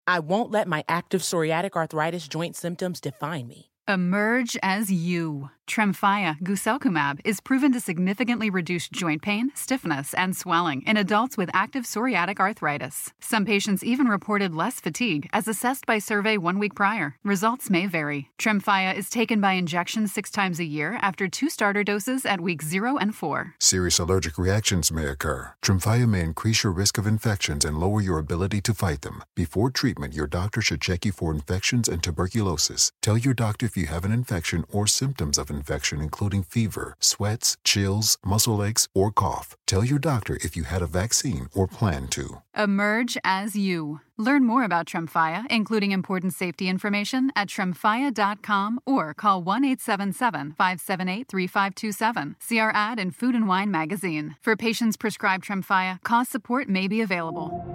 I won't let my active psoriatic arthritis joint symptoms define me. Emerge as you. Tremfya guselkumab is proven to significantly reduce joint pain, stiffness, and swelling in adults with active psoriatic arthritis. Some patients even reported less fatigue as assessed by survey 1 week prior. Results may vary. Tremfya is taken by injection 6 times a year after 2 starter doses at weeks 0 and 4. Serious allergic reactions may occur. Tremfya may increase your risk of infections and lower your ability to fight them. Before treatment, your doctor should check you for infections and tuberculosis. Tell your doctor if you have an infection or symptoms of infection, including fever, sweats, chills, muscle aches, or cough. Tell your doctor if you had a vaccine or plan to. Emerge as you. Learn more about Tremfya, including important safety information, at tremfya.com or call 1-877-578-3527. See our ad in Food and Wine magazine. For patients prescribed Tremfya, cost support may be available.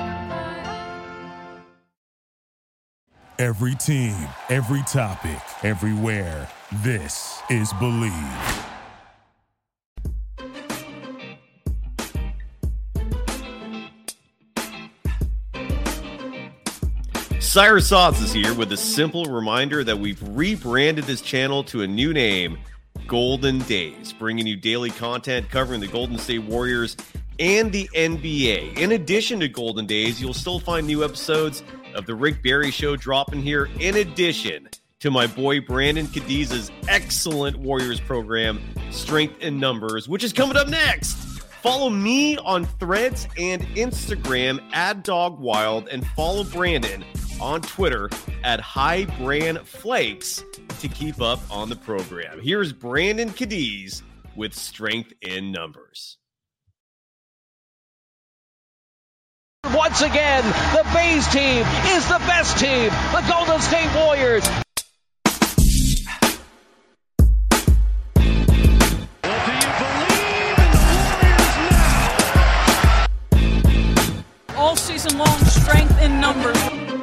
Every team, every topic, everywhere. This is Believe. Cyrus Sauce is here with a simple reminder that we've rebranded this channel to a new name, Golden Days, bringing you daily content covering the Golden State Warriors and the NBA. In addition to Golden Days, you'll still find new episodes of the Rick Barry Show dropping here, in addition to my boy Brandon Cadiz's excellent Warriors program, Strength in Numbers, which is coming up next. Follow me on Threads and Instagram @DogWild, and follow Brandon on Twitter @HighBranFlakes to keep up on the program. Here's Brandon Cadiz with Strength in Numbers. Once again, the Bays team is the best team, the Golden State Warriors. Well, do you believe in the Warriors now? All season long, strength in numbers.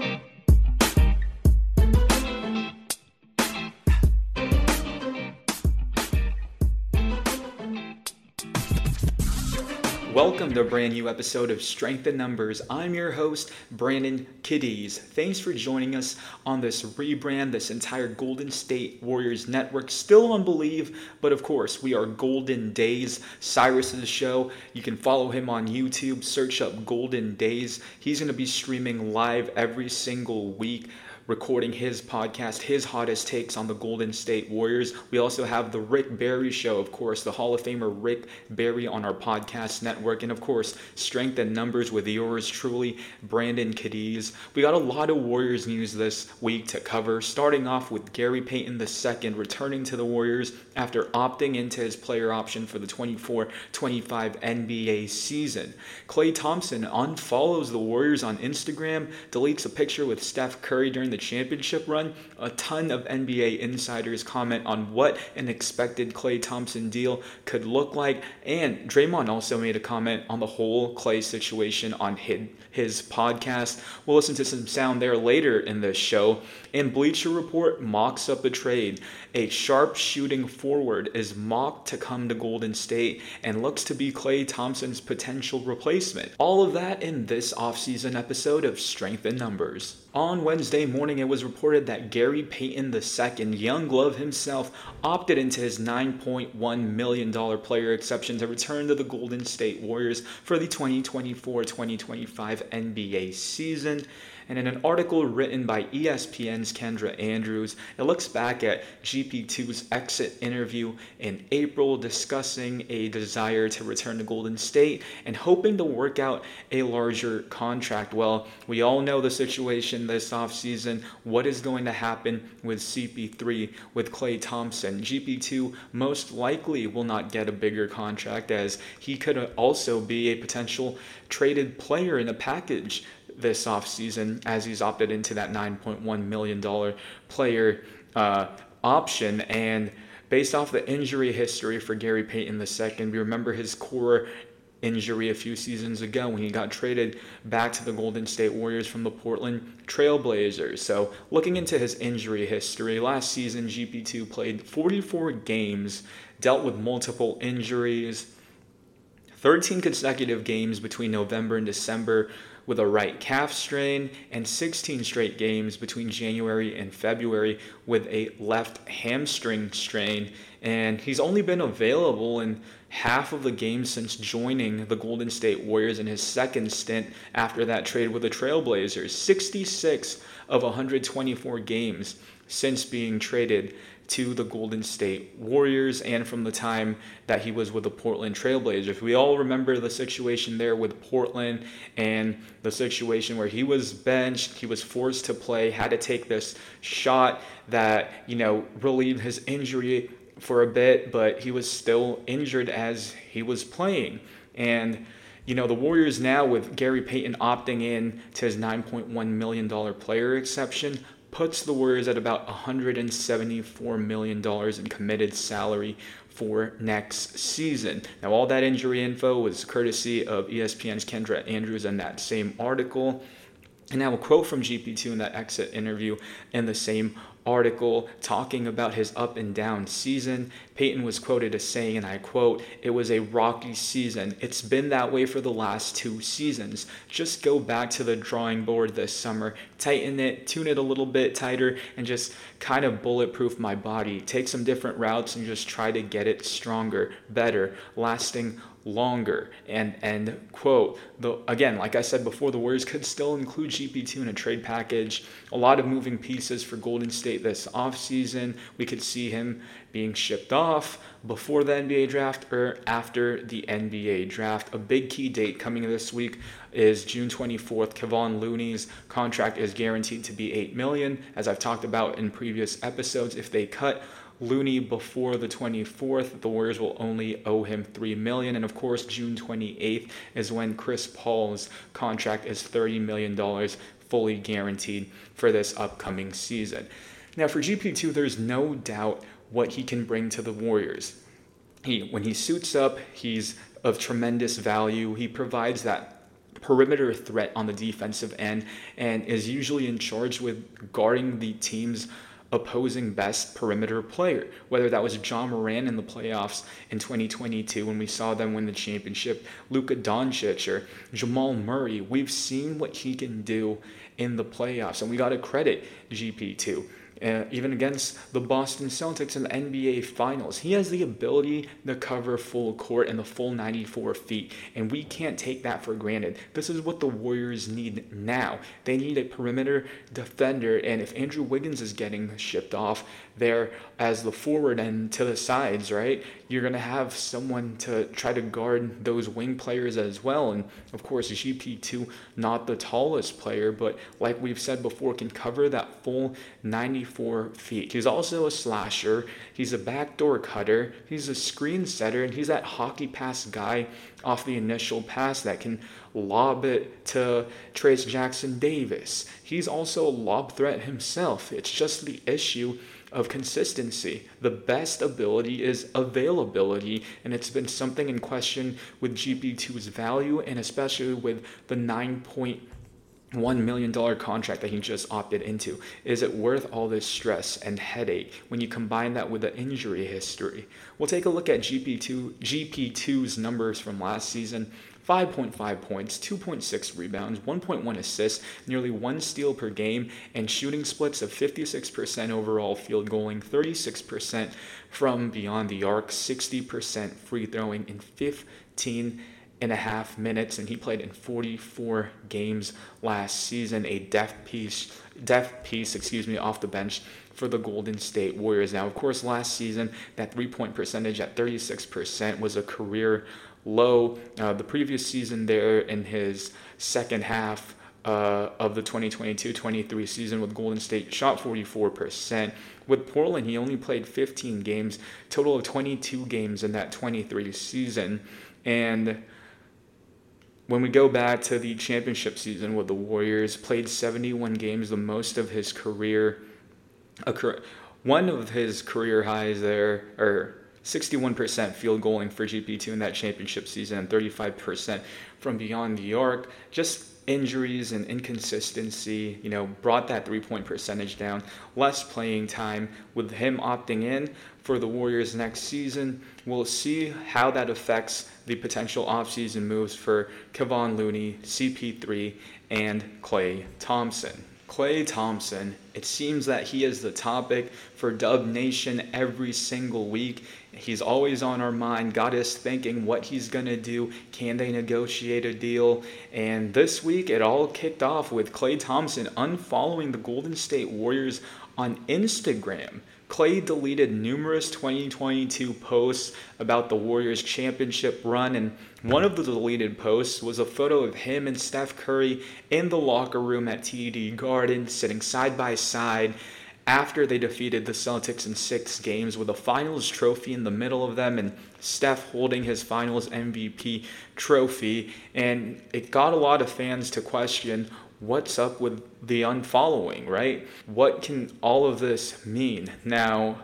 Welcome to a brand new episode of Strength in Numbers. I'm your host, Brandon Cadiz. Thanks for joining us on this rebrand, this entire Golden State Warriors network. Still on Believe, but of course, we are Golden Days, Cyrus's show. You can follow him on YouTube, search up Golden Days. He's going to be streaming live every single week, recording his podcast, his hottest takes on the Golden State Warriors. We also have the Rick Barry Show, of course, the Hall of Famer Rick Barry on our podcast network. And of course, Strength in Numbers with yours truly, Brandon Cadiz. We got a lot of Warriors news this week to cover, starting off with Gary Payton II returning to the Warriors after opting into his player option for the 24-25 NBA season. Klay Thompson unfollows the Warriors on Instagram, deletes a picture with Steph Curry during the championship run. A ton of NBA insiders comment on what an expected Klay Thompson deal could look like, and Draymond also made a comment on the whole Klay situation on his podcast. We'll listen to some sound there later in the show. And Bleacher Report mocks up a trade. A sharp-shooting forward is mocked to come to Golden State and looks to be Klay Thompson's potential replacement. All of that in this offseason episode of Strength in Numbers. On Wednesday morning, it was reported that Gary Payton II, Young Glove himself, opted into his $9.1 million player exception to return to the Golden State Warriors for the 2024-2025 NBA season. And in an article written by ESPN's Kendra Andrews, it looks back at GP2's exit interview in April, discussing a desire to return to Golden State and hoping to work out a larger contract. Well, we all know the situation this offseason. What is going to happen with CP3, with Klay Thompson? GP2 most likely will not get a bigger contract, as he could also be a potential traded player in a package this offseason, as he's opted into that $9.1 million player option. And based off the injury history for Gary Payton II, we remember his core injury a few seasons ago when he got traded back to the Golden State Warriors from the Portland Trail Blazers. So looking into his injury history, last season GP2 played 44 games, dealt with multiple injuries, 13 consecutive games between November and December with a right calf strain and 16 straight games between January and February with a left hamstring strain. And he's only been available in half of the games since joining the Golden State Warriors in his second stint after that trade with the Trailblazers. 66 of 124 games since being traded to the Golden State Warriors, and from the time that he was with the Portland Trailblazers. We all remember the situation there with Portland and the situation where he was benched, he was forced to play, had to take this shot that, relieved his injury for a bit, but he was still injured as he was playing. And the Warriors now, with Gary Payton opting in to his $9.1 million player exception, puts the Warriors at about $174 million in committed salary for next season. Now, all that injury info was courtesy of ESPN's Kendra Andrews in that same article. And now a quote from GP2 in that exit interview in the same article talking about his up and down season. Payton was quoted as saying, and I quote, "It was a rocky season. It's been that way for the last 2 seasons. Just go back to the drawing board this summer, tighten it, tune it a little bit tighter, and just kind of bulletproof my body. Take some different routes and just try to get it stronger, better, lasting longer." And end quote. Again, like I said before, the Warriors could still include GP2 in a trade package. A lot of moving pieces for Golden State this offseason. We could see him being shipped off before the NBA draft or after the NBA draft. A big key date coming this week is June 24th. Kevon Looney's contract is guaranteed to be $8 million. As I've talked about in previous episodes, if they cut Looney before the 24th, the Warriors will only owe him $3 million. And of course, June 28th is when Chris Paul's contract is $30 million fully guaranteed for this upcoming season. Now, for GP2, there's no doubt what he can bring to the Warriors. When he suits up, he's of tremendous value. He provides that perimeter threat on the defensive end and is usually in charge with guarding the team's opposing best perimeter player, whether that was John Moran in the playoffs in 2022 when we saw them win the championship, Luka Doncic or Jamal Murray. We've seen what he can do in the playoffs, and we got to credit GP2. Even against the Boston Celtics in the NBA Finals, he has the ability to cover full court and the full 94 feet, and we can't take that for granted. This is what the Warriors need now. They need a perimeter defender, and if Andrew Wiggins is getting shipped off there as the forward and to the sides, right, you're going to have someone to try to guard those wing players as well. And of course, GP2, not the tallest player, but like we've said before, can cover that full 94 feet. He's also a slasher. He's a backdoor cutter. He's a screen setter, and he's that hockey pass guy off the initial pass that can lob it to Trayce Jackson-Davis. He's also a lob threat himself. It's just the issue of consistency. The best ability is availability, and it's been something in question with GP2's value, and especially with the $9.1 million contract that he just opted into. Is it worth all this stress and headache when you combine that with the injury history? We'll take a look at GP2's numbers from last season. 5.5 points, 2.6 rebounds, 1.1 assists, nearly 1 steal per game, and shooting splits of 56% overall field goaling, 36% from beyond the arc, 60% free throwing in 15.5 minutes, and he played in 44 games last season, a depth piece off the bench for the Golden State Warriors. Now, of course, last season, that three-point percentage at 36% was a career low. The previous season there in his second half of the 2022-23 season with Golden State, shot 44%. With Portland, he only played 15 games, total of 22 games in that 23 season. And when we go back to the championship season with the Warriors, played 71 games, the most of his career. One of his career highs there, or 61% field goaling for GP2 in that championship season, and 35% from beyond the arc. Just injuries and inconsistency, brought that three-point percentage down. Less playing time with him opting in for the Warriors next season. We'll see how that affects the potential offseason moves for Kevon Looney, CP3, and Klay Thompson. Klay Thompson, it seems that he is the topic for Dub Nation every single week. He's always on our mind, got us thinking what he's going to do. Can they negotiate a deal? And this week, it all kicked off with Klay Thompson unfollowing the Golden State Warriors on Instagram. Klay deleted numerous 2022 posts about the Warriors' championship run, and one of the deleted posts was a photo of him and Steph Curry in the locker room at TD Garden, sitting side by side after they defeated the Celtics in 6 games, with a finals trophy in the middle of them and Steph holding his finals MVP trophy. And it got a lot of fans to question, what's up with the unfollowing, right? What can all of this mean? Now,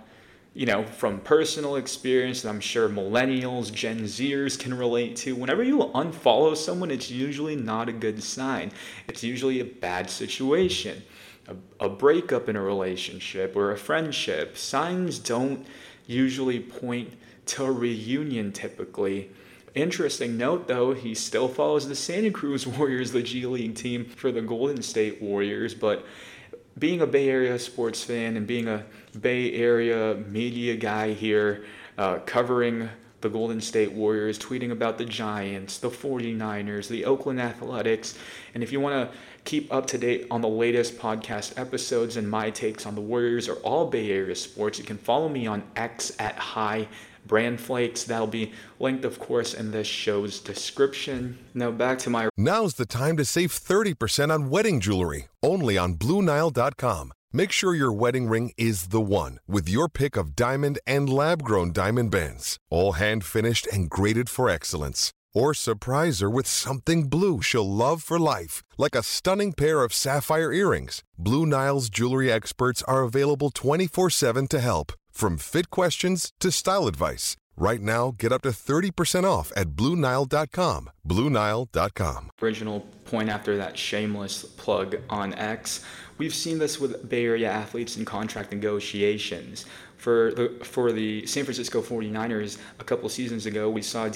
from personal experience, I'm sure millennials, Gen Zers can relate to, whenever you unfollow someone, it's usually not a good sign. It's usually a bad situation, a breakup in a relationship or a friendship. Signs don't usually point to a reunion typically. Interesting note, though, he still follows the Santa Cruz Warriors, the G League team for the Golden State Warriors. But being a Bay Area sports fan and being a Bay Area media guy here, covering the Golden State Warriors, tweeting about the Giants, the 49ers, the Oakland Athletics, and if you want to keep up to date on the latest podcast episodes and my takes on the Warriors or all Bay Area sports, you can follow me on X at @HighBrandFlakes. That'll be linked, of course, in this show's description. Now back to my... Now's the time to save 30% on wedding jewelry, only on BlueNile.com. Make sure your wedding ring is the one with your pick of diamond and lab-grown diamond bands, all hand-finished and graded for excellence. Or surprise her with something blue she'll love for life, like a stunning pair of sapphire earrings. Blue Nile's jewelry experts are available 24/7 to help, from fit questions to style advice. Right now, get up to 30% off at BlueNile.com. BlueNile.com. Original point after that shameless plug on X. We've seen this with Bay Area athletes in contract negotiations. For the San Francisco 49ers, a couple seasons ago, we saw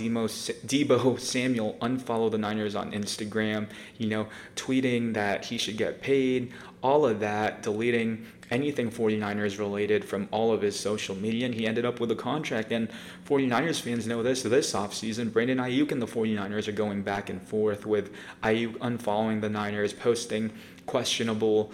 Deebo Samuel unfollow the Niners on Instagram, tweeting that he should get paid, all of that, deleting anything 49ers related from all of his social media, and he ended up with a contract. And 49ers fans know this offseason, Brandon Ayuk and the 49ers are going back and forth, with Ayuk unfollowing the Niners, posting questionable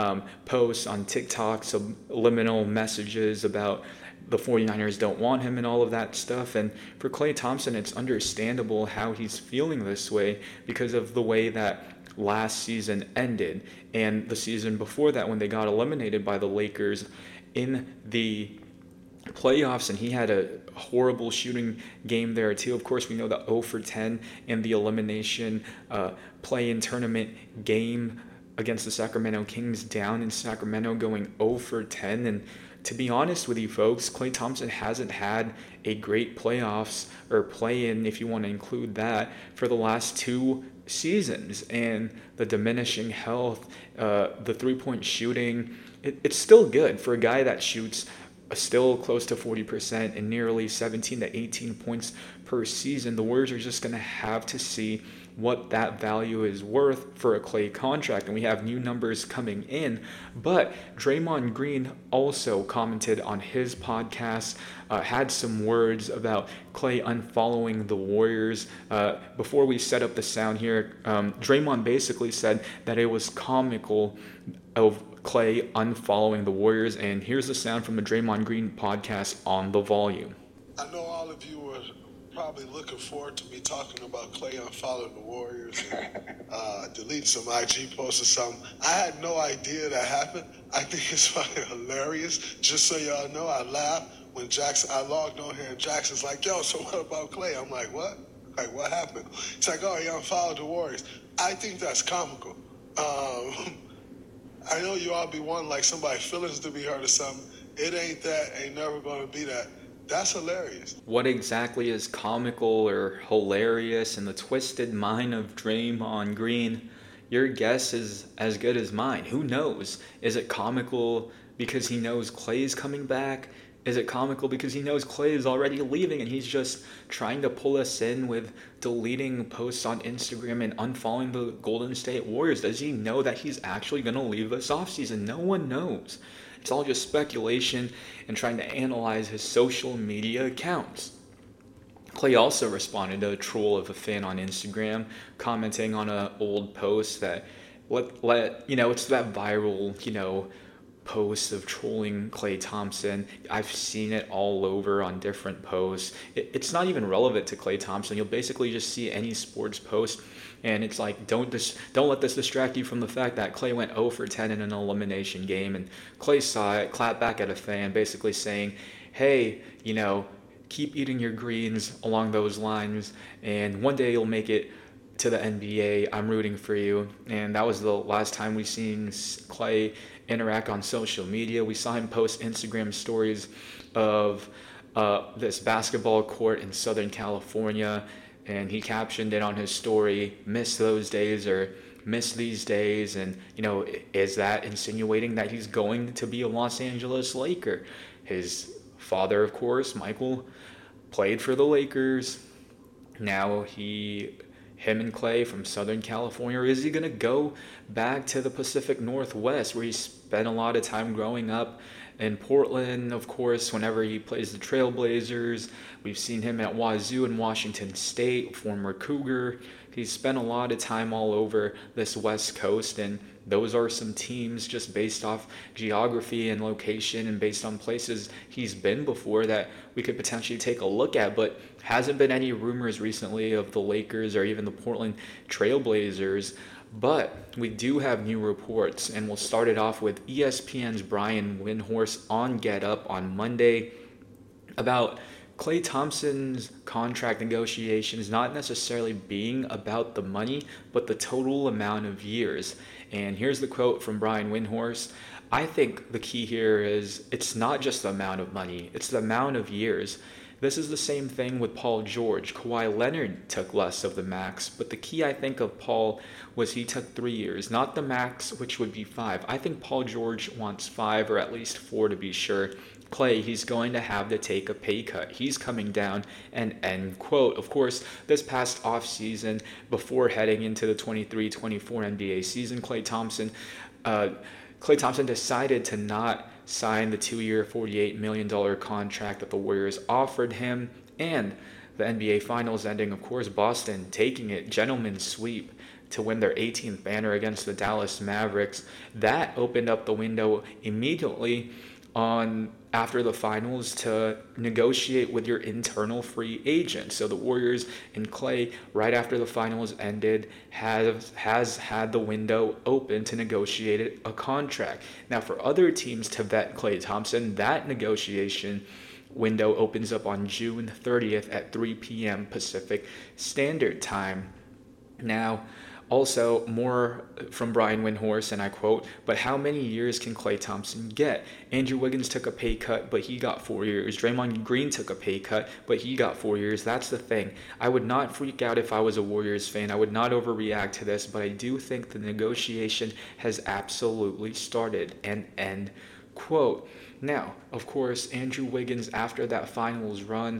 posts on TikTok, subliminal messages about the 49ers don't want him and all of that stuff. And for Klay Thompson, it's understandable how he's feeling this way because of the way that last season ended and the season before that when they got eliminated by the Lakers in the playoffs, and he had a horrible shooting game there too. Of course, we know the 0 for 10 in the elimination play-in tournament game against the Sacramento Kings down in Sacramento, going 0 for 10. And to be honest with you folks, Klay Thompson hasn't had a great playoffs or play-in, if you want to include that, for the last 2 seasons. And the diminishing health, the three-point shooting, it's still good for a guy that shoots still close to 40% and nearly 17 to 18 points per season. The Warriors are just going to have to see what that value is worth for a Klay contract, and we have new numbers coming in. But Draymond Green also commented on his podcast, had some words about Klay unfollowing the Warriors. Before we set up the sound here, Draymond basically said that it was comical of Klay unfollowing the Warriors, and here's the sound from the Draymond Green podcast on The Volume. I know all of you were probably looking forward to me talking about Klay unfollowing the Warriors and delete some IG posts or something. I had no idea that happened. I think it's fucking hilarious. Just so y'all know, I laughed when I logged on here and Jackson's like, yo, so what about Klay? I'm like, what? Like, what happened? It's like, oh, he unfollowed the Warriors. I think that's comical. I know you all be wanting like somebody's feelings to be hurt or something. It ain't that, ain't never gonna be that. That's hilarious. What exactly is comical or hilarious in the twisted mind of Draymond Green? Your guess is as good as mine. Who knows? Is it comical because he knows Klay's coming back? Is it comical because he knows Klay is already leaving and he's just trying to pull us in with deleting posts on Instagram and unfollowing the Golden State Warriors? Does he know that he's actually going to leave this offseason? No one knows. It's all just speculation and trying to analyze his social media accounts. Klay also responded to a troll of a fan on Instagram, commenting on an old post that it's that viral, posts of trolling Klay Thompson. I've seen it all over on different posts. It's not even relevant to Klay Thompson. You'll basically just see any sports post, and it's like, don't let this distract you from the fact that Klay went 0 for 10 in an elimination game, and Klay saw it, clapped back at a fan, basically saying, hey, keep eating your greens, along those lines, and one day you'll make it to the NBA. I'm rooting for you. And that was the last time we seen Klay interact on social media. We saw him post Instagram stories of this basketball court in Southern California, and he captioned it on his story, miss those days or miss these days. And is that insinuating that he's going to be a Los Angeles Laker? His father, of course, Michael, played for the Lakers. Now him and Klay from Southern California, or is he going to go back to the Pacific Northwest where he spent a lot of time growing up in Portland? Of course, whenever he plays the Trailblazers, we've seen him at Wazoo and Washington State, former Cougar. He's spent a lot of time all over this West Coast, and those are some teams just based off geography and location and based on places he's been before that we could potentially take a look at. But hasn't been any rumors recently of the Lakers or even the Portland Trailblazers. But we do have new reports, and we'll start it off with ESPN's Brian Windhorst on Get Up on Monday about Klay Thompson's contract negotiations not necessarily being about the money, but the total amount of years. And here's the quote from Brian Windhorst. I think the key here is it's not just the amount of money, it's the amount of years. This is the same thing with Paul George. Kawhi Leonard took less of the max, but the key, I think, of Paul was he took 3 years, not the max, which would be 5. I think Paul George wants 5 or at least 4 to be sure. Klay, he's going to have to take a pay cut. He's coming down, and end quote. Of course, this past offseason, before heading into the 23-24 NBA season, Klay Thompson decided to not sign the 2-year, $48 million contract that the Warriors offered him, and the NBA Finals ending, of course, Boston taking it, gentleman's sweep, to win their 18th banner against the Dallas Mavericks. That opened up the window immediately after the finals to negotiate with your internal free agent. So the Warriors and Klay, right after the finals ended, has had the window open to negotiate a contract. Now, for other teams to vet Klay Thompson, that negotiation window opens up on June 30th at 3 p.m. Pacific Standard Time. Now, also, more from Brian Windhorst, and I quote, but how many years can Klay Thompson get? Andrew Wiggins took a pay cut, but he got 4 years. Draymond Green took a pay cut, but he got 4 years. That's the thing. I would not freak out if I was a Warriors fan. I would not overreact to this, but I do think the negotiation has absolutely started, and end quote. Now, of course, Andrew Wiggins, after that finals run,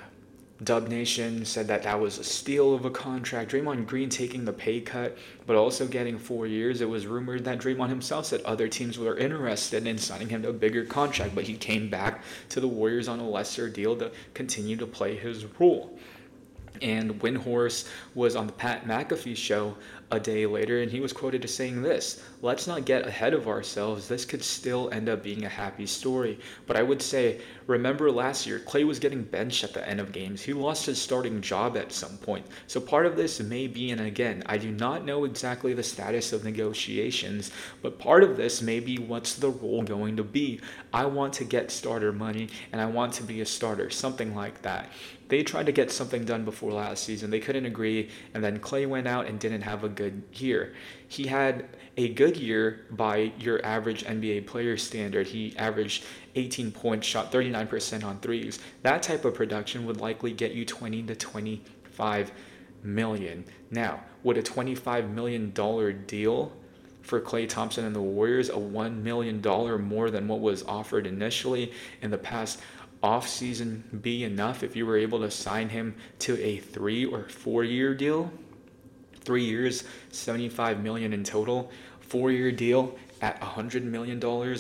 Dub Nation said that was a steal of a contract. Draymond Green taking the pay cut, but also getting 4 years. It was rumored that Draymond himself said other teams were interested in signing him to a bigger contract, but he came back to the Warriors on a lesser deal to continue to play his role. And Windhorst was on the Pat McAfee show a day later, and he was quoted as saying this: let's not get ahead of ourselves. This could still end up being a happy story. But I would say, remember last year, Klay was getting benched at the end of games. He lost his starting job at some point. So part of this may be, and again, I do not know exactly the status of negotiations, but part of this may be what's the role going to be. I want to get starter money, and I want to be a starter, something like that. They tried to get something done before last season. They couldn't agree, and then Klay went out and didn't have a good year. He had a good year by your average NBA player standard. He averaged 18 points, shot 39% on threes. That type of production would likely get you $20 to $25 million. Now, would a $25 million deal for Klay Thompson and the Warriors, a $1 million more than what was offered initially in the past offseason be enough if you were able to sign him to a 3 or 4 year deal? 3 years, $75 million in total. 4-year deal at $100 million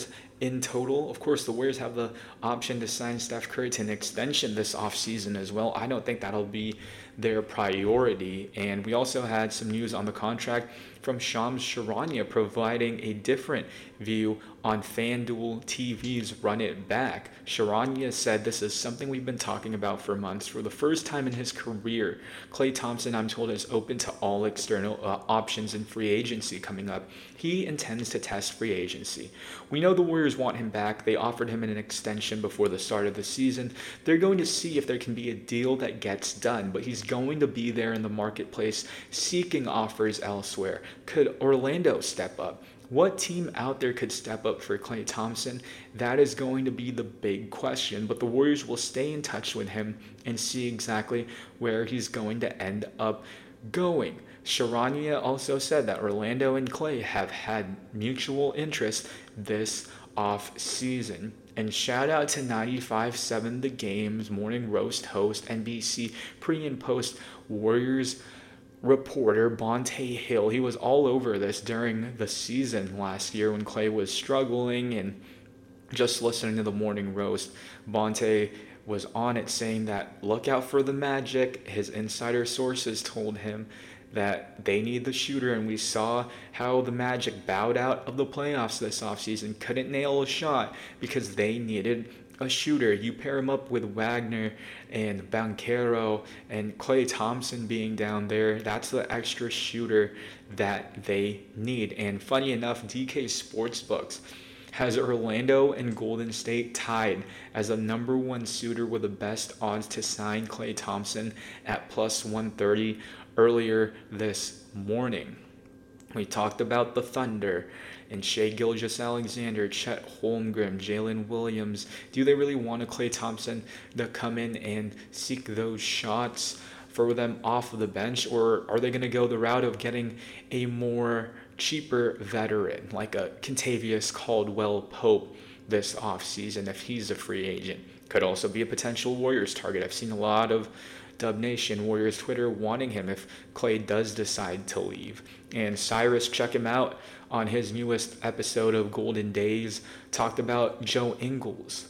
in total. Of course, the Warriors have the option to sign Steph Curry to an extension this offseason as well. I don't think that'll be their priority. And we also had some news on the contract from Shams Charania providing a different view on FanDuel TV's Run It Back. Charania said, "This is something we've been talking about for months. For the first time in his career, Klay Thompson, I'm told, is open to all external options in free agency coming up. He intends to test free agency. We know the Warriors want him back. They offered him an extension before the start of the season. They're going to see if there can be a deal that gets done, but he's going to be there in the marketplace seeking offers elsewhere. Could Orlando step up? What team out there could step up for Klay Thompson? That is going to be the big question, but the Warriors will stay in touch with him and see exactly where he's going to end up going." Charania also said that Orlando and Klay have had mutual interest this off season. And shout out to 95.7 The Game's morning roast host, NBC pre and post Warriors reporter Bonte Hill. He was all over this during the season last year when Klay was struggling, and just listening to the morning roast, Bonte was on it saying that look out for the Magic. His insider sources told him that they need the shooter, and we saw how the Magic bowed out of the playoffs this offseason, couldn't nail a shot because they needed a shooter. You pair him up with Wagner and Banchero and Klay Thompson being down there, that's the extra shooter that they need. And funny enough, DK Sportsbooks has Orlando and Golden State tied as the number one suitor with the best odds to sign Klay Thompson at plus 130 earlier this morning. We talked about the Thunder and Shai Gilgeous-Alexander, Chet Holmgren, Jalen Williams. Do they really want a Klay Thompson to come in and seek those shots for them off of the bench, or are they going to go the route of getting a more cheaper veteran like a Kentavious Caldwell-Pope this offseason if he's a free agent? Could also be a potential Warriors target. I've seen a lot of Dub Nation, Warriors Twitter wanting him if Klay does decide to leave. And Cyrus, check him out on his newest episode of Golden Days, talked about Joe Ingles,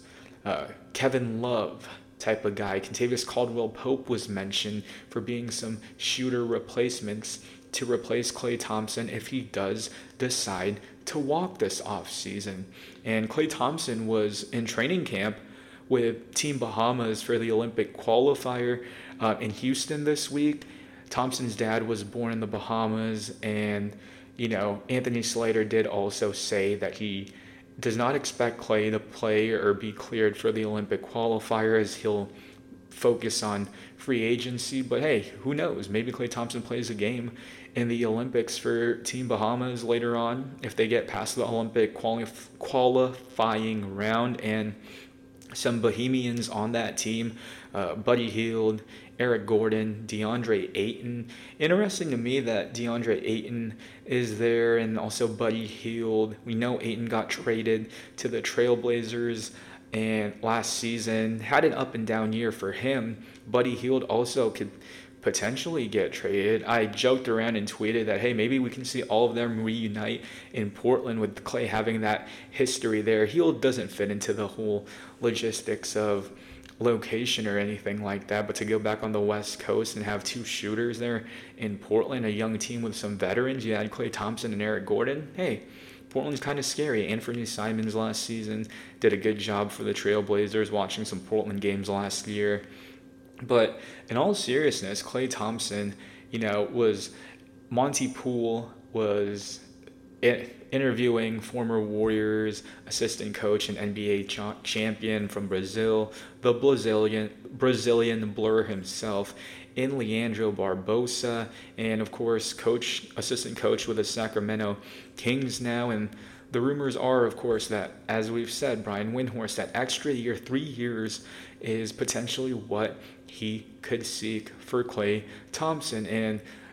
Kevin Love type of guy. Kentavious Caldwell-Pope was mentioned for being some shooter replacements to replace Klay Thompson if he does decide to walk this offseason. And Klay Thompson was in training camp with Team Bahamas for the Olympic qualifier in Houston this week. Thompson's dad was born in the Bahamas, and Anthony Slater did also say that he does not expect Klay to play or be cleared for the Olympic qualifier, as he'll focus on free agency. But hey, who knows? Maybe Klay Thompson plays a game in the Olympics for Team Bahamas later on if they get past the Olympic qualifying round. And some Bohemians on that team, Buddy Hield, Eric Gordon, DeAndre Ayton. Interesting to me that DeAndre Ayton is there, and also Buddy Hield. We know Ayton got traded to the Trailblazers and last season, had an up and down year for him. Buddy Hield also could potentially get traded. I joked around and tweeted that, hey, maybe we can see all of them reunite in Portland with Klay having that history there. Hield doesn't fit into the whole logistics of location or anything like that, but to go back on the West Coast and have two shooters there in Portland, a young team with some veterans, you had Klay Thompson and Eric Gordon. Hey, Portland's kind of scary. Anthony Simons last season did a good job for the Trailblazers, watching some Portland games last year. But in all seriousness, Klay Thompson, was Monty Poole was interviewing former Warriors assistant coach and NBA champion from Brazil, the Brazilian Blur himself, in Leandro Barbosa, and of course assistant coach with the Sacramento Kings now. And the rumors are, of course, that, as we've said, Brian Windhorst, that extra year, 3 years, is potentially what he could seek for Klay Thompson. And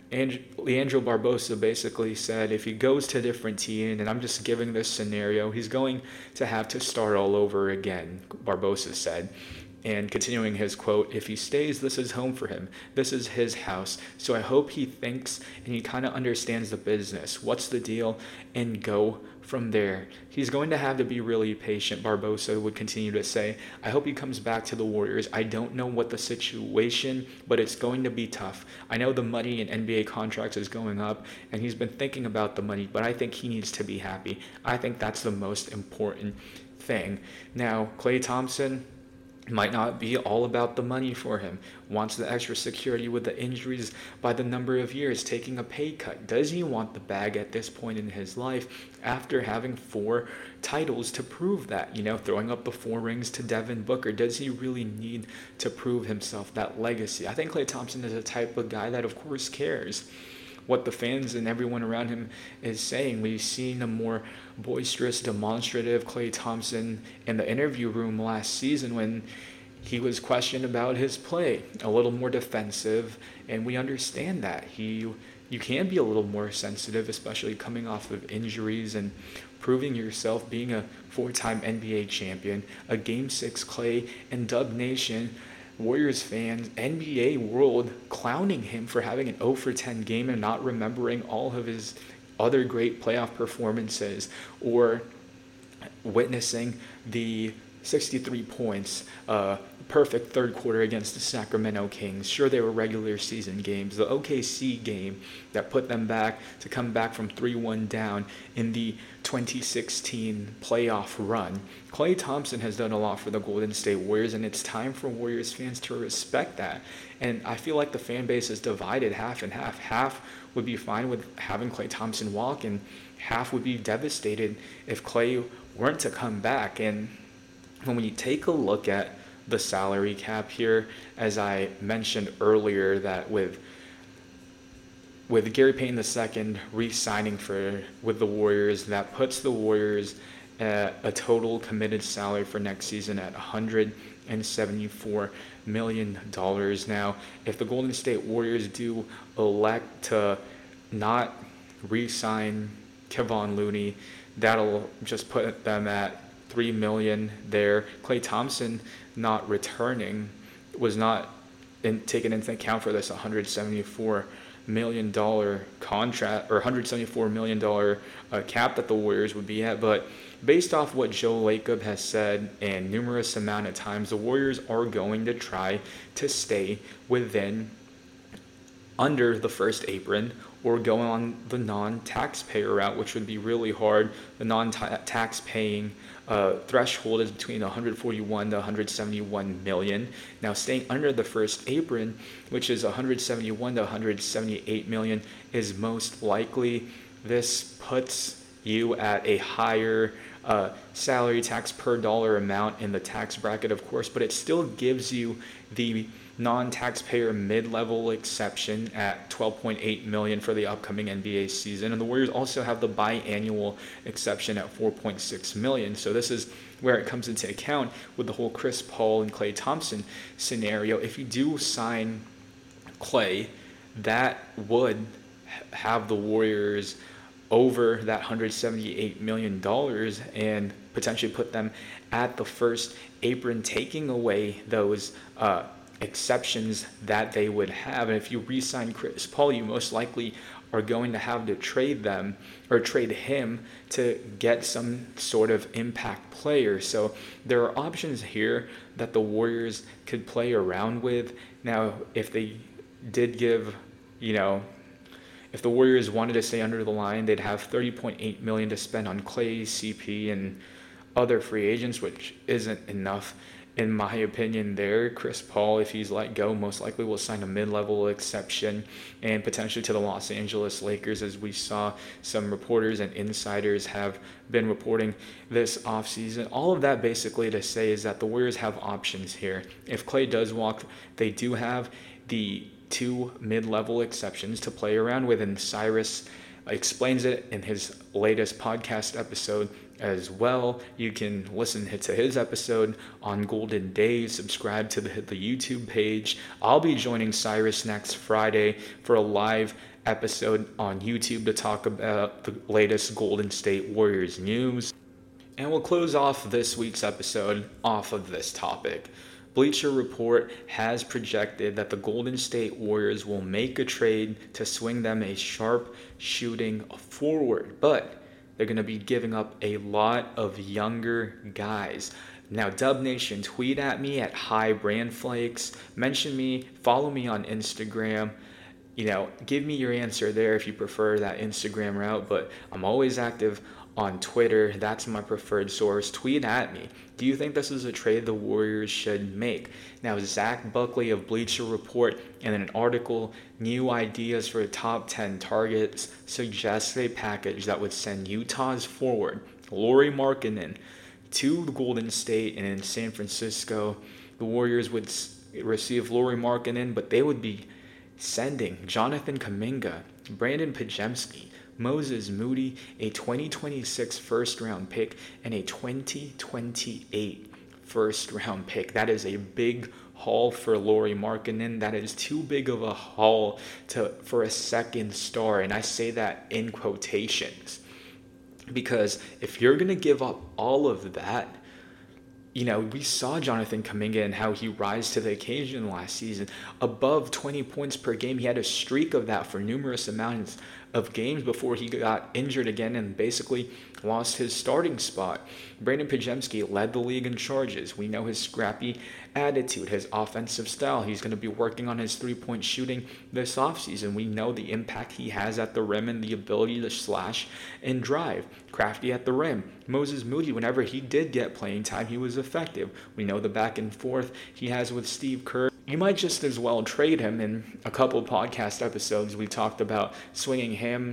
And Leandro Barbosa basically said if he goes to a different team, and I'm just giving this scenario, he's going to have to start all over again, Barbosa said. And continuing his quote, if he stays, this is home for him. This is his house. So I hope he thinks and he kind of understands the business. What's the deal? And go from there. He's going to have to be really patient, Barbosa would continue to say. I hope he comes back to the Warriors. I don't know what the situation, but it's going to be tough. I know the money in NBA contracts is going up, and he's been thinking about the money, but I think he needs to be happy. I think that's the most important thing. Now, Klay Thompson might not be all about the money for him, wants the extra security with the injuries by the number of years, taking a pay cut. Does he want the bag at this point in his life after having 4 titles to prove that? Throwing up the 4 rings to Devin Booker. Does he really need to prove himself, that legacy? I think Klay Thompson is the type of guy that of course cares what the fans and everyone around him is saying. We've seen a more boisterous, demonstrative Klay Thompson in the interview room last season when he was questioned about his play, a little more defensive, and we understand that. You can be a little more sensitive, especially coming off of injuries and proving yourself, being a 4-time NBA champion, a Game 6 Klay, and Dub Nation, Warriors fans, NBA world clowning him for having an 0-for-10 game and not remembering all of his other great playoff performances, or witnessing the 63 points, perfect third quarter against the Sacramento Kings. Sure, they were regular season games. The OKC game that put them back to come back from 3-1 down in the 2016 playoff run. Klay Thompson has done a lot for the Golden State Warriors, and it's time for Warriors fans to respect that. And I feel like the fan base is divided half and half. Half would be fine with having Klay Thompson walk, and half would be devastated if Klay weren't to come back. And when you take a look at the salary cap here, as I mentioned earlier, that with Gary Payton II re-signing with the Warriors, that puts the Warriors at a total committed salary for next season at $174 million. Now, if the Golden State Warriors do elect to not re-sign Kevon Looney, that'll just put them at $3 million there. Klay Thompson not returning was not taken into account for this $174 million contract, or $174 million cap that the Warriors would be at. But based off what Joe Lacob has said and numerous amount of times, the Warriors are going to try to stay under the first apron, or go on the non-taxpayer route, which would be really hard. The non-tax-paying threshold is between 141 to 171 million. Now, staying under the first apron, which is 171 to 178 million, is most likely. This puts you at a higher salary tax per dollar amount in the tax bracket, of course, but it still gives you the non-taxpayer mid-level exception at $12.8 million for the upcoming NBA season. And the Warriors also have the biannual exception at $4.6 million. So this is where it comes into account with the whole Chris Paul and Klay Thompson scenario. If you do sign Klay, that would have the Warriors over that $178 million and potentially put them at the first apron, taking away those exceptions that they would have. And if you re-sign Chris Paul, you most likely are going to have to trade him to get some sort of impact player. So there are options here that the Warriors could play around with. Now, if they did give, if the Warriors wanted to stay under the line, they'd have $30.8 million to spend on Klay, CP, and other free agents, which isn't enough. In my opinion there, Chris Paul, if he's let go, most likely will sign a mid-level exception and potentially to the Los Angeles Lakers, as we saw some reporters and insiders have been reporting this offseason. All of that basically to say is that the Warriors have options here. If Klay does walk, they do have the 2 mid-level exceptions to play around with, and Cyrus explains it in his latest podcast episode as well. You can listen to his episode on Golden Days, subscribe to the YouTube page. I'll be joining Cyrus next Friday for a live episode on YouTube to talk about the latest Golden State Warriors news. And we'll close off this week's episode off of this topic. Bleacher Report has projected that the Golden State Warriors will make a trade to swing them a sharp shooting forward, but they're going to be giving up a lot of younger guys. Now, Dub Nation, tweet at me at HiBrandFlakes, mention me, follow me on Instagram. Give me your answer there if you prefer that Instagram route, but I'm always active on Twitter. That's my preferred source. Tweet at me. Do you think this is a trade the Warriors should make? Now, Zach Buckley of Bleacher Report in an article, New Ideas for Top 10 Targets, suggests a package that would send Utah's forward, Lauri Markkanen, to the Golden State, and in San Francisco, the Warriors would receive Lauri Markkanen, but they would be sending Jonathan Kuminga, Brandon Podziemski, Moses Moody, a 2026 first-round pick, and a 2028 first-round pick. That is a big haul for Lauri Markkanen. That is too big of a haul for a second star, and I say that in quotations. Because if you're going to give up all of that, we saw Jonathan Kuminga and how he rise to the occasion last season. Above 20 points per game. He had a streak of that for numerous amounts of games before he got injured again and basically lost his starting spot. Brandon Podziemski led the league in charges. We know his scrappy attitude, his offensive style. He's going to be working on his three-point shooting this offseason. We know the impact he has at the rim and the ability to slash and drive. Crafty at the rim. Moses Moody, whenever he did get playing time, he was effective. We know the back and forth he has with Steve Kerr. You might just as well trade him. In a couple podcast episodes, we talked about swinging him,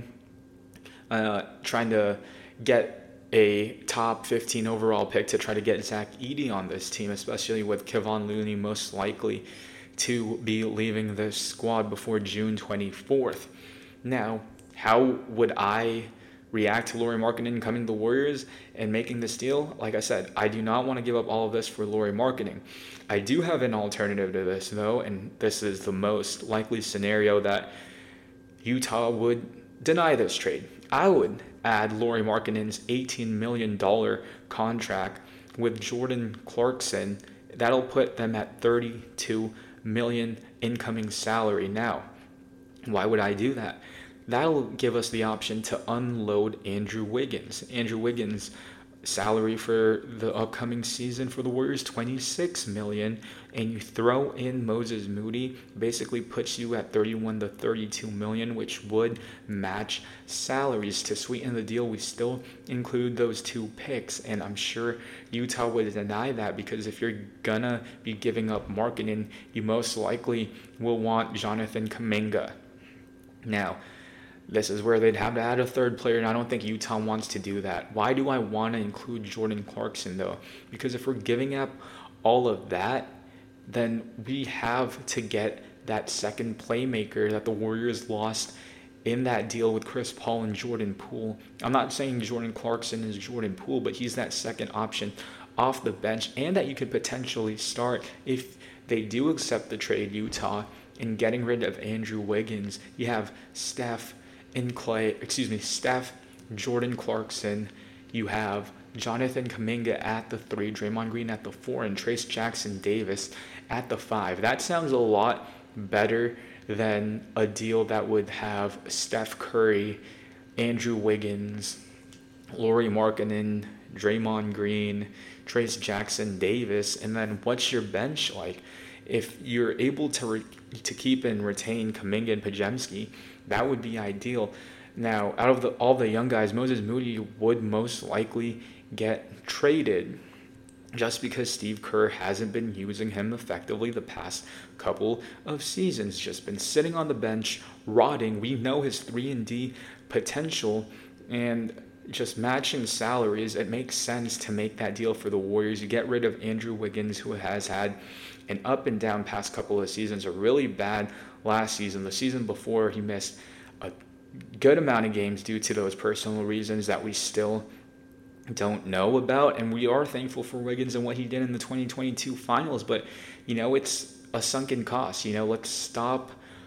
trying to get a top 15 overall pick to try to get Zach Edey on this team, especially with Kevon Looney most likely to be leaving the squad before June 24th. Now, how would I react to Lauri Markkanen coming to the Warriors and making this deal? Like I said, I do not want to give up all of this for Lauri Markkanen. I do have an alternative to this, though, and this is the most likely scenario that Utah would deny this trade. I would add Lauri Markkanen's $18 million contract with Jordan Clarkson. That'll put them at $32 million incoming salary. Now, why would I do that? That'll give us the option to unload Andrew Wiggins. Andrew Wiggins' salary for the upcoming season for the Warriors, $26 million, and you throw in Moses Moody, basically puts you at $31 to $32 million, which would match salaries. To sweeten the deal, we still include those two picks, and I'm sure Utah would deny that, because if you're gonna be giving up Markkanen, you most likely will want Jonathan Kuminga. Now, this is where they'd have to add a third player, and I don't think Utah wants to do that. Why do I want to include Jordan Clarkson, though? Because if we're giving up all of that, then we have to get that second playmaker that the Warriors lost in that deal with Chris Paul and Jordan Poole. I'm not saying Jordan Clarkson is Jordan Poole, but he's that second option off the bench, and that you could potentially start if they do accept the trade, Utah, in getting rid of Andrew Wiggins. You have Steph, Jordan Clarkson. You have Jonathan Kuminga at the 3, Draymond Green at the 4, and Trace Jackson Davis at the 5. That sounds a lot better than a deal that would have Steph Curry, Andrew Wiggins, Lauri Markkanen, Draymond Green, Trace Jackson Davis, and then what's your bench like? If you're able to keep and retain Kuminga and Podziemski, that would be ideal. Now, out of all the young guys, Moses Moody would most likely get traded just because Steve Kerr hasn't been using him effectively the past couple of seasons. Just been sitting on the bench, rotting. We know his 3-and-D potential, and just matching salaries, it makes sense to make that deal for the Warriors. You get rid of Andrew Wiggins, who has had an up and down past couple of seasons, a really bad last season. The season before, he missed a good amount of games due to those personal reasons that we still don't know about, and we are thankful for Wiggins and what he did in the 2022 finals, but it's a sunken cost. Let's stop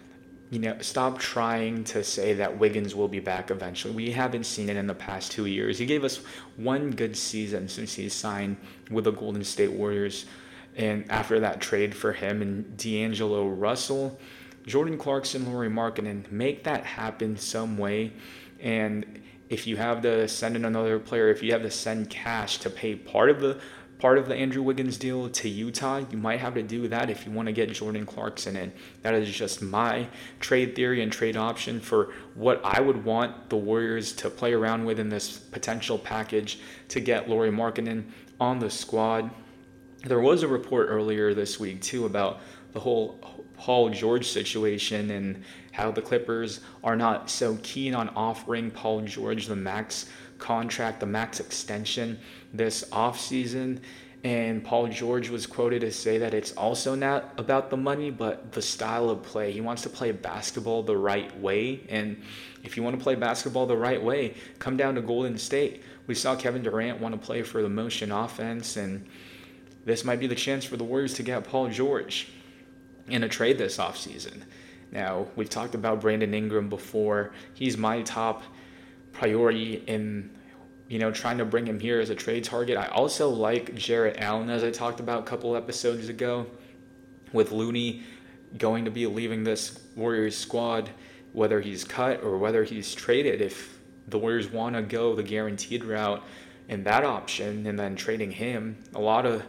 stop trying to say that Wiggins will be back eventually. We haven't seen it in the past 2 years. He gave us one good season since he signed with the Golden State Warriors. And after that trade for him and D'Angelo Russell, Jordan Clarkson, Lauri Markkanen, make that happen some way. And if you have to send in another player, if you have to send cash to pay part of the Andrew Wiggins deal to Utah, you might have to do that if you want to get Jordan Clarkson in. That is just my trade theory and trade option for what I would want the Warriors to play around with in this potential package to get Lauri Markkanen on the squad. There was a report earlier this week, too, about the whole Paul George situation and how the Clippers are not so keen on offering Paul George the max contract, the max extension this offseason. And Paul George was quoted to say that it's also not about the money, but the style of play. He wants to play basketball the right way. And if you want to play basketball the right way, come down to Golden State. We saw Kevin Durant want to play for the motion offense, and this might be the chance for the Warriors to get Paul George in a trade this offseason. Now, we've talked about Brandon Ingram before. He's my top priority in, trying to bring him here as a trade target. I also like Jarrett Allen, as I talked about a couple episodes ago, with Looney going to be leaving this Warriors squad, whether he's cut or whether he's traded. If the Warriors want to go the guaranteed route in that option and then trading him, a lot of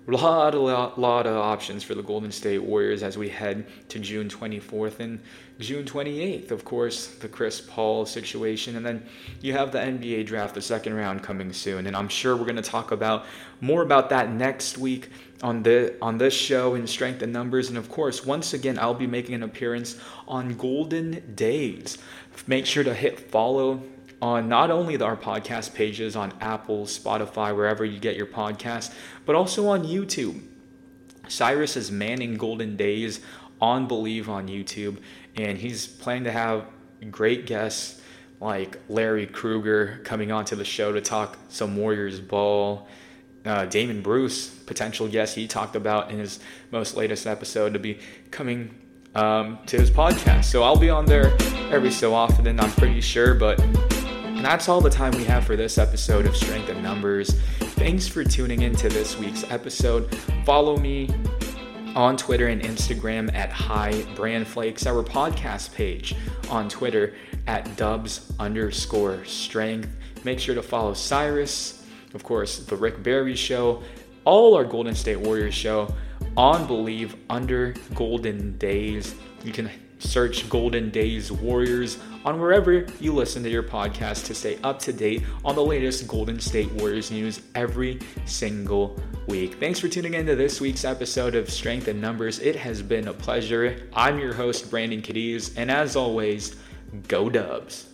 options for the Golden State Warriors as we head to June 24th and June 28th. Of course, the Chris Paul situation, and then you have the NBA draft, the second round coming soon, and I'm sure we're going to talk more about that next week on this show in Strength and Numbers. And of course, once again, I'll be making an appearance on Golden Days. Make sure to hit follow on not only our podcast pages on Apple, Spotify, wherever you get your podcast, but also on YouTube. Cyrus is manning Golden Days on Believe on YouTube, and he's planning to have great guests like Larry Krueger coming onto the show to talk some Warriors ball. Damon Bruce, potential guest he talked about in his most latest episode, to be coming to his podcast. So I'll be on there every so often, I'm pretty sure, but that's all the time we have for this episode of Strength and Numbers. Thanks for tuning in to this week's episode. Follow me on Twitter and Instagram at HighBrandFlakes, our podcast page on Twitter at Dubs_Strength. Make sure to follow Cyrus, of course, the Rick Barry Show, all our Golden State Warriors show on Believe under Golden Days. You can search Golden Days Warriors on wherever you listen to your podcast to stay up to date on the latest Golden State Warriors news every single week. Thanks for tuning in to this week's episode of Strength and Numbers. It has been a pleasure. I'm your host, Brandon Cadiz, and as always, go Dubs.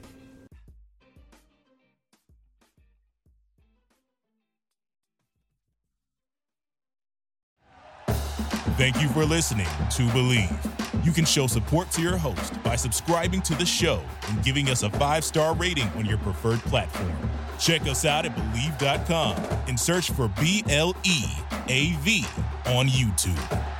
Thank you for listening to Believe. You can show support to your host by subscribing to the show and giving us a 5-star rating on your preferred platform. Check us out at Believe.com and search for BLEAV on YouTube.